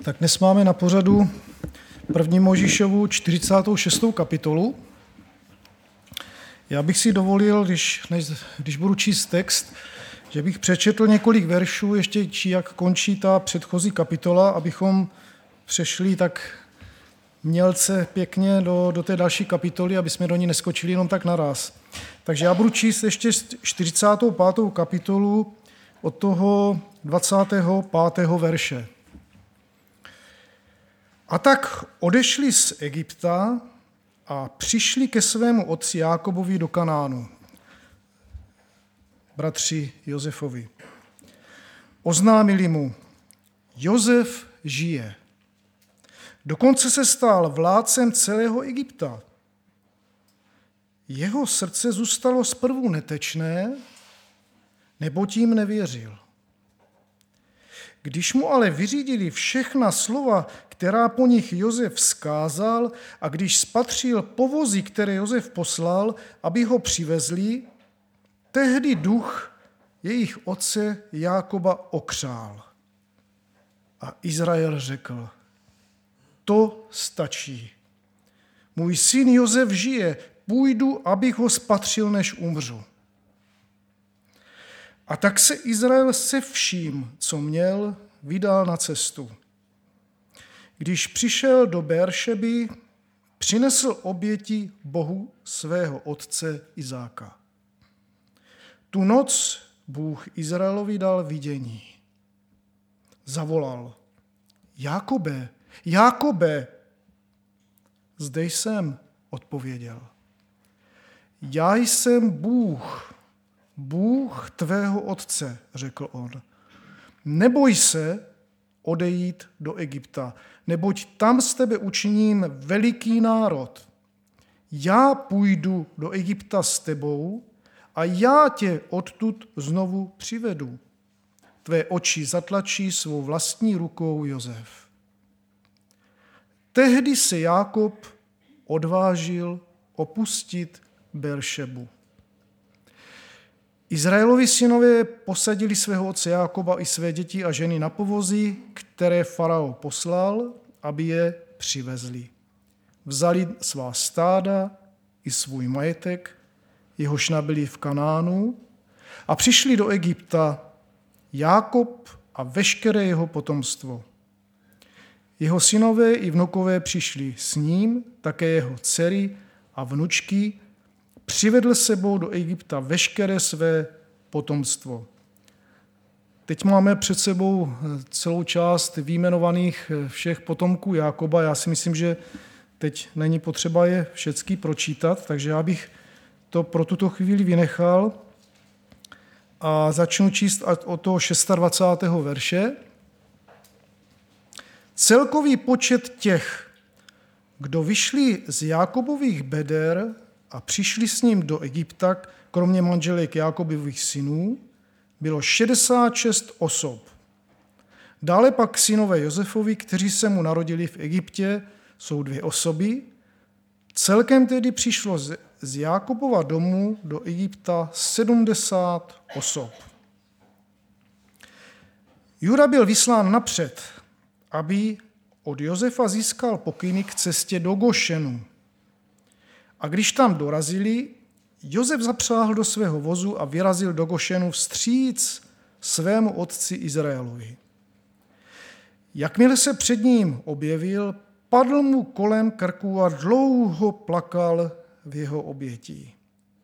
Tak dnes máme na pořadu 1. Mojžíšovu 46. kapitolu. Já bych si dovolil, když budu číst text, že bych přečetl několik veršů, ještě jak končí ta předchozí kapitola, abychom přešli tak mělce pěkně do té další kapitoly, aby jsme do ní neskočili jenom tak naraz. Takže já budu číst ještě 45. kapitolu od toho 25. verše. A tak odešli z Egypta a přišli ke svému otci Jákobovi do Kanánu, bratři Josefovi. Oznámili mu, Josef žije. Dokonce se stal vládcem celého Egypta. Jeho srdce zůstalo zprvu netečné, neboť jim nevěřil. Když mu ale vyřídili všechna slova, která po nich Josef vzkázal, a když spatřil povozy, které Josef poslal, aby ho přivezli, tehdy duch jejich otce Jákoba okřál. A Izrael řekl, to stačí. Můj syn Josef žije, půjdu, abych ho spatřil, než umřu. A tak se Izrael se vším, co měl, vydal na cestu. Když přišel do Beeršeby, přinesl oběti Bohu svého otce Izáka. Tu noc Bůh Izraelovi dal vidění. Zavolal, Jákobe, Jákobe. Zde jsem, odpověděl. Já jsem Bůh, Bůh tvého otce, řekl on. Neboj se odejít do Egypta, neboť tam z tebe učiním veliký národ. Já půjdu do Egypta s tebou a já tě odtud znovu přivedu. Tvé oči zatlačí svou vlastní rukou Josef. Tehdy se Jákob odvážil opustit Beeršebu. Izraelovi synové posadili svého otce Jákoba i své děti a ženy na povozy, které farao poslal, aby je přivezli. Vzali svá stáda i svůj majetek, jehož nabyli v Kanánu, a přišli do Egypta Jákob a veškeré jeho potomstvo. Jeho synové i vnukové přišli s ním, také jeho dcery a vnučky, přivedl sebou do Egypta veškeré své potomstvo. Teď máme před sebou celou část vyjmenovaných všech potomků Jákoba. Já si myslím, že teď není potřeba je všechny pročítat, takže já bych to pro tuto chvíli vynechal a začnu číst od toho 26. verše. Celkový počet těch, kdo vyšli z Jákobových beder a přišli s ním do Egypta, kromě manželek Jákobových synů, bylo 66 osob. Dále pak synové Josefovi, kteří se mu narodili v Egyptě, jsou 2 osoby. Celkem tedy přišlo z Jákobova domu do Egypta 70 osob. Juda byl vyslán napřed, aby od Josefa získal pokyny k cestě do Gošenu. A když tam dorazili, Josef zapřáhl do svého vozu a vyrazil do Gošenu vstříc svému otci Izraelovi. Jakmile se před ním objevil, padl mu kolem krku a dlouho plakal v jeho obětí.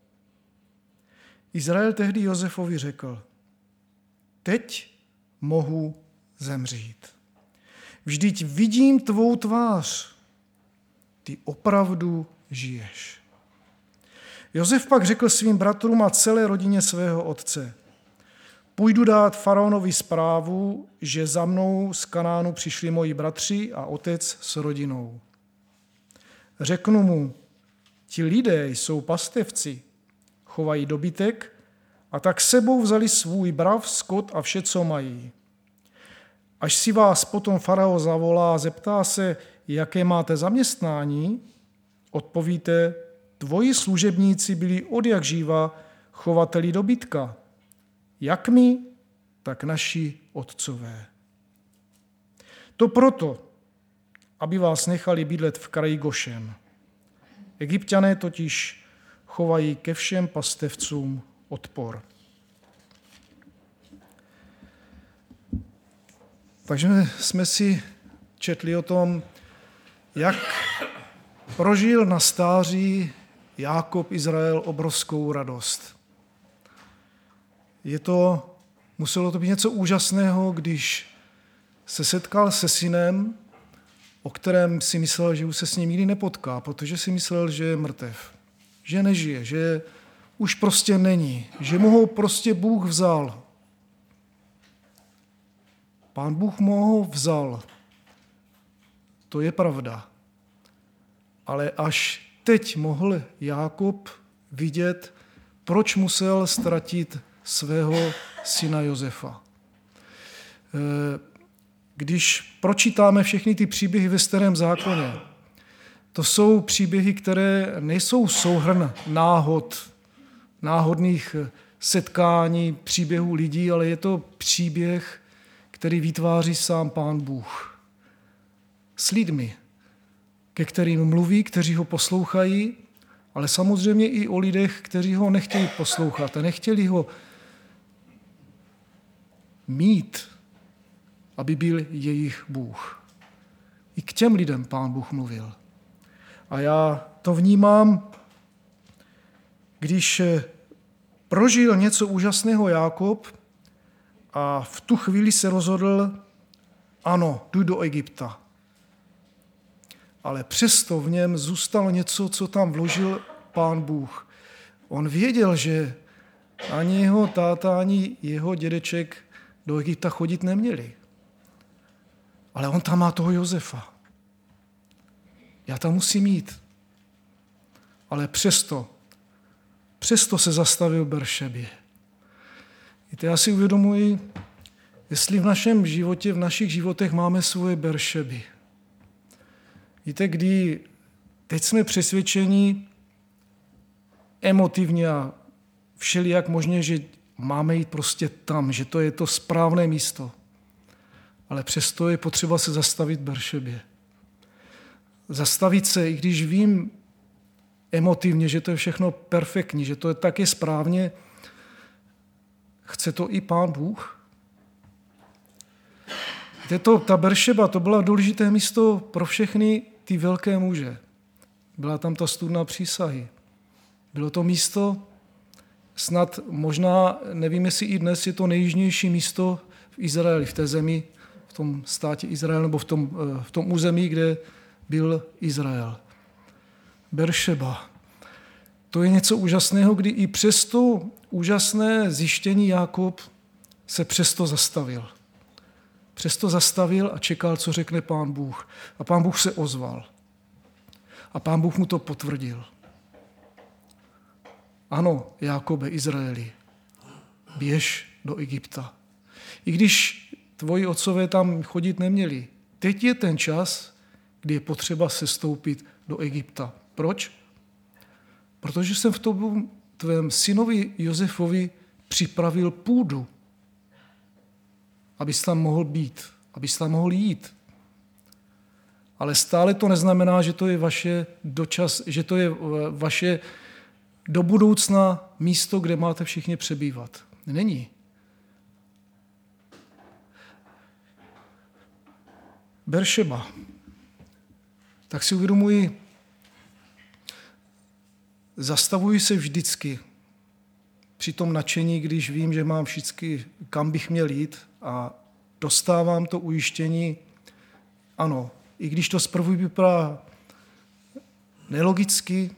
Izrael tehdy Josefovi řekl, teď mohu zemřít. Vždyť vidím tvou tvář, ty opravdu žiješ. Josef pak řekl svým bratrům a celé rodině svého otce, půjdu dát faraonovi zprávu, že za mnou z Kanánu přišli moji bratři a otec s rodinou. Řeknu mu, ti lidé jsou pastevci, chovají dobytek a tak sebou vzali svůj brav, skot a vše, co mají. Až si vás potom farao zavolá a zeptá se, jaké máte zaměstnání, odpovíte, tvoji služebníci byli odjakživa chovateli dobytka, jak my, tak naši otcové. To proto, aby vás nechali bydlet v kraji Gošen. Egypťané totiž chovají ke všem pastevcům odpor. Takže jsme si četli o tom, jak prožil na stáří Jákob Izrael obrovskou radost. Muselo to být něco úžasného, když se setkal se synem, o kterém si myslel, že už se s ním nikdy nepotká, protože si myslel, že je mrtev, že nežije, že už prostě není, že mu ho prostě Bůh vzal. Pán Bůh mu ho vzal. To je pravda. Ale až teď mohl Jákob vidět, proč musel ztratit svého syna Josefa. Když pročítáme všechny ty příběhy ve Starém zákoně, to jsou příběhy, které nejsou souhrn náhodných setkání, příběhů lidí, ale je to příběh, který vytváří sám Pán Bůh. S lidmi, ke kterým mluví, kteří ho poslouchají, ale samozřejmě i o lidech, kteří ho nechtějí poslouchat a nechtěli ho mít, aby byl jejich Bůh. I k těm lidem Pán Bůh mluvil. A já to vnímám, když prožil něco úžasného Jákob a v tu chvíli se rozhodl, ano, jdu do Egypta. Ale přesto v něm zůstalo něco, co tam vložil Pán Bůh. On věděl, že ani jeho táta, ani jeho dědeček do Egypta chodit neměli. Ale on tam má toho Josefa. Já tam musím jít. Ale přesto se zastavil v Beršebě. Víte, já si uvědomuji, jestli v našem životě, v našich životech máme svoje Beršeby. Víte, kdy teď jsme přesvědčeni emotivně a všelijak možně, že máme jít prostě tam, že to je to správné místo. Ale přesto je potřeba se zastavit v Beršebě. Zastavit se, i když vím emotivně, že to je všechno perfektní, že to je taky správně, chce to i Pán Bůh. Ta Beršeba, to bylo důležité místo pro všechny ty velké muže. Byla tam ta studna přísahy. Bylo to místo, snad možná, nevím, jestli i dnes je to nejjižnější místo v Izraeli, v té zemi, v tom státě Izrael, nebo v tom území, kde byl Izrael. Beršeba. To je něco úžasného, kdy i přes to úžasné zjištění Jákob se přesto zastavil. Přesto zastavil a čekal, co řekne Pán Bůh. A Pán Bůh se ozval. A Pán Bůh mu to potvrdil. Ano, Jákobe, Izraeli, běž do Egypta. I když tvoji otcové tam chodit neměli, teď je ten čas, kdy je potřeba sestoupit do Egypta. Proč? Protože jsem v tom tvém synovi Josefovi připravil půdu, abys tam mohl být, abys tam mohl jít. Ale stále to neznamená, že to je vaše do budoucna místo, kde máte všichni přebývat. Není. Beršeba. Tak si uvědomuji, zastavuji se vždycky při tom nadšení, když vím, že mám vždycky, kam bych měl jít a dostávám to ujištění, ano, i když to zprvu vypadá nelogicky,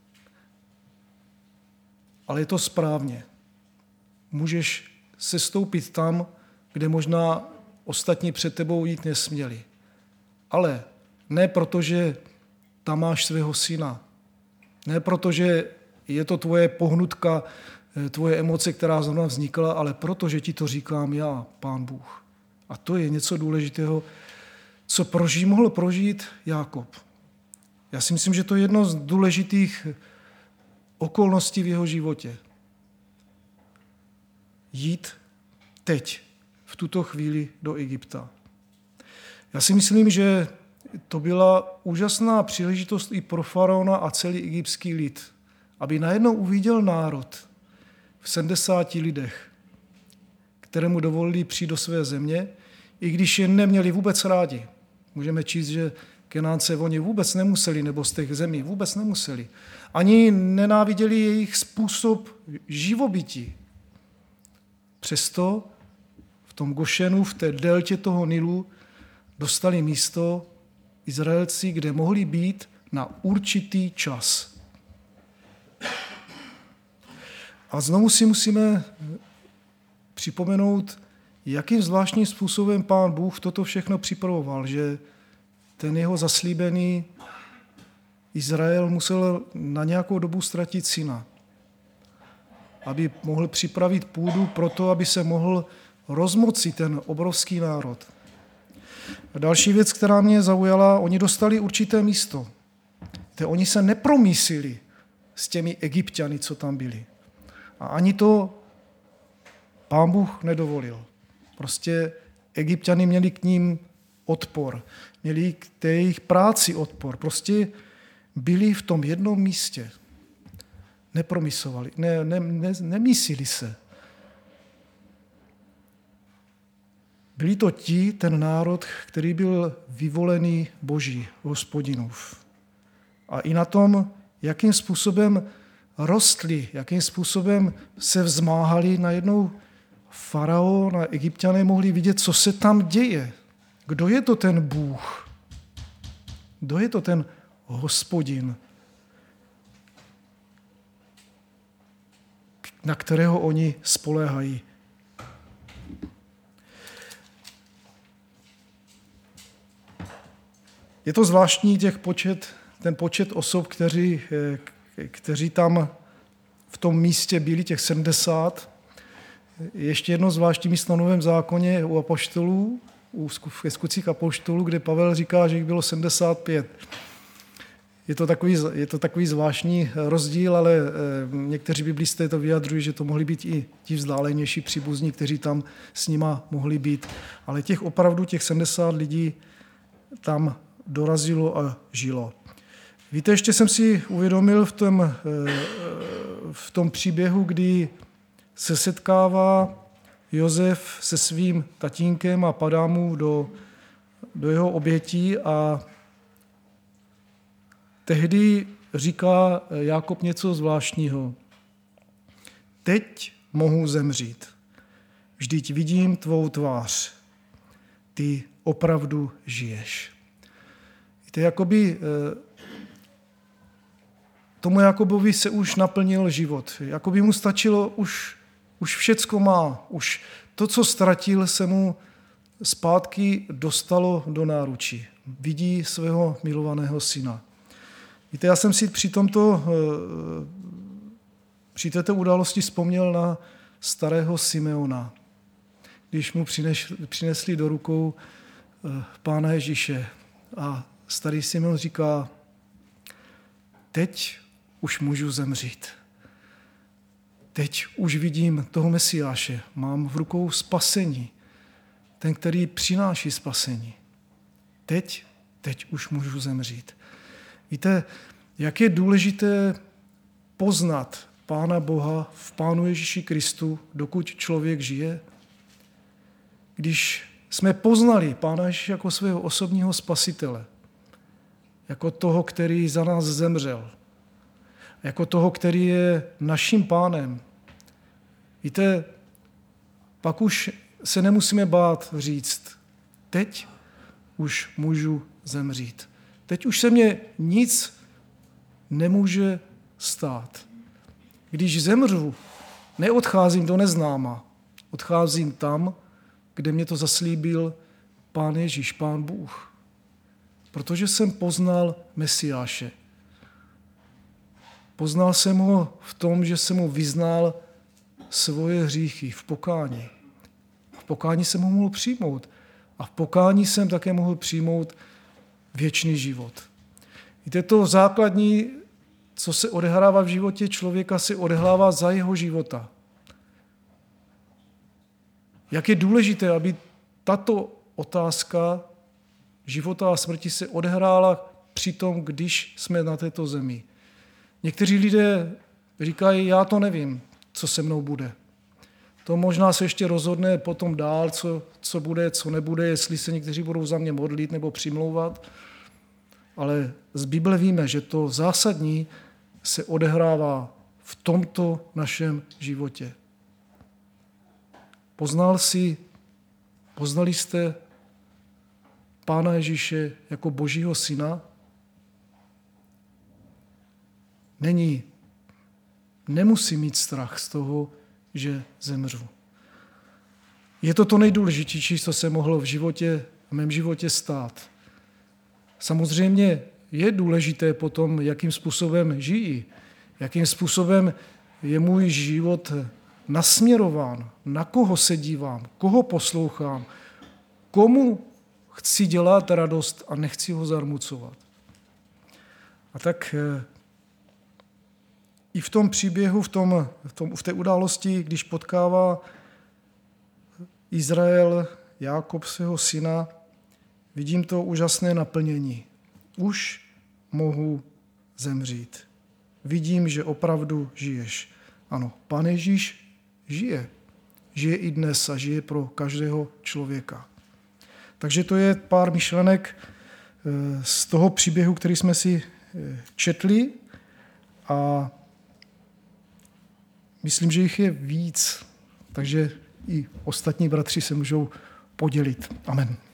ale je to správně. Můžeš sestoupit tam, kde možná ostatní před tebou jít nesměli. Ale ne proto, že tam máš svého syna. Ne proto, že je to tvoje pohnutka, tvoje emoce, která zrovna vznikla, ale proto, že ti to říkám já, Pán Bůh. A to je něco důležitého, co mohl prožít Jákob. Já si myslím, že to je jedno z důležitých okolností v jeho životě. Jít teď, v tuto chvíli do Egypta. Já si myslím, že to byla úžasná příležitost i pro faraona a celý egyptský lid, aby najednou uviděl národ v 70 lidech, kterému dovolili přijít do své země, i když je neměli vůbec rádi. Můžeme číst, že Kenánce oni vůbec nemuseli, nebo z těch zemí vůbec nemuseli. Ani nenáviděli jejich způsob živobytí. Přesto v tom Gošenu, v té deltě toho Nilu, dostali místo Izraelci, kde mohli být na určitý čas. A znovu si musíme připomenout, jakým zvláštním způsobem Pán Bůh toto všechno připravoval, že ten jeho zaslíbený Izrael musel na nějakou dobu ztratit syna, aby mohl připravit půdu pro to, aby se mohl rozmoci ten obrovský národ. A další věc, která mě zaujala, oni dostali určité místo. Oni se nepromísili s těmi Egypťany, co tam byli. A ani to Pán Bůh nedovolil. Prostě Egypťany měli k ním odpor. Měli k té jejich práci odpor. Prostě byli v tom jednom místě. Nepromysovali, nemísili se. Byli to ten národ, který byl vyvolený Boží, Hospodinův. A i na tom, jakým způsobem rostli, jakým způsobem se vzmáhali, najednou faraon a Egypťané mohli vidět, co se tam děje. Kdo je to ten Bůh? Kdo je to ten Hospodin, na kterého oni spoléhají? Je to zvláštní ten počet osob, kteří tam v tom místě byli, těch 70. Ještě jedno zvláštní místo v Novém zákoně u apoštolů, ve skutcích apoštolů, kde Pavel říká, že jich bylo 75. Je to takový zvláštní rozdíl, ale někteří biblisté to vyjadřují, že to mohli být i ti vzdálenější příbuzní, kteří tam s nima mohli být. Ale těch 70 lidí tam dorazilo a žilo. Víte, ještě jsem si uvědomil v tom příběhu, kdy se setkává Josef se svým tatínkem a padá mu do jeho obětí a tehdy říká Jákob něco zvláštního. Teď mohu zemřít. Vždyť vidím tvou tvář. Ty opravdu žiješ. Víte, jakoby tomu Jakobovi se už naplnil život. Jakoby mu stačilo, už všecko má. Už to, co ztratil, se mu zpátky dostalo do náručí. Vidí svého milovaného syna. Víte, já jsem si při této události vzpomněl na starého Simeona, když mu přinesli do rukou Pána Ježíše. A starý Simeon říká, teď už můžu zemřít. Teď už vidím toho Mesiáše. Mám v rukou spasení. Ten, který přináší spasení. Teď už můžu zemřít. Víte, jak je důležité poznat Pána Boha v Pánu Ježíši Kristu, dokud člověk žije? Když jsme poznali Pána Ježíše jako svého osobního spasitele, jako toho, který za nás zemřel, jako toho, který je naším pánem. Víte, pak už se nemusíme bát říct, teď už můžu zemřít. Teď už se mě nic nemůže stát. Když zemřu, neodcházím do neznáma, odcházím tam, kde mě to zaslíbil Pán Ježíš, Pán Bůh. Protože jsem poznal Mesiáše. Poznal jsem ho v tom, že jsem mu vyznal svoje hříchy v pokání. V pokání jsem ho mohl přijmout. A v pokání jsem také mohl přijmout věčný život. Víte, to základní, co se odehrává v životě člověka, se odehrává za jeho života. Jak je důležité, aby tato otázka života a smrti se odehrála při tom, když jsme na této zemi. Někteří lidé říkají, já to nevím, co se mnou bude. To možná se ještě rozhodne potom dál, co bude, co nebude, jestli se někteří budou za mě modlit nebo přimlouvat. Ale z Bible víme, že to zásadní se odehrává v tomto našem životě. Poznali jste Pána Ježíše jako Božího syna? Nemusí mít strach z toho, že zemřu. Je to nejdůležitější, co se mohlo v mém životě stát. Samozřejmě je důležité potom, jakým způsobem žiji, jakým způsobem je můj život nasměrován, na koho se dívám, koho poslouchám, komu chci dělat radost a nechci ho zarmucovat. A tak i v tom příběhu, v té události, když potkává Izrael, Jákob svého syna, vidím to úžasné naplnění. Už mohu zemřít. Vidím, že opravdu žiješ. Ano, Pán Ježíš žije. Žije i dnes a žije pro každého člověka. Takže to je pár myšlenek z toho příběhu, který jsme si četli a myslím, že jich je víc, takže i ostatní bratři se můžou podělit. Amen.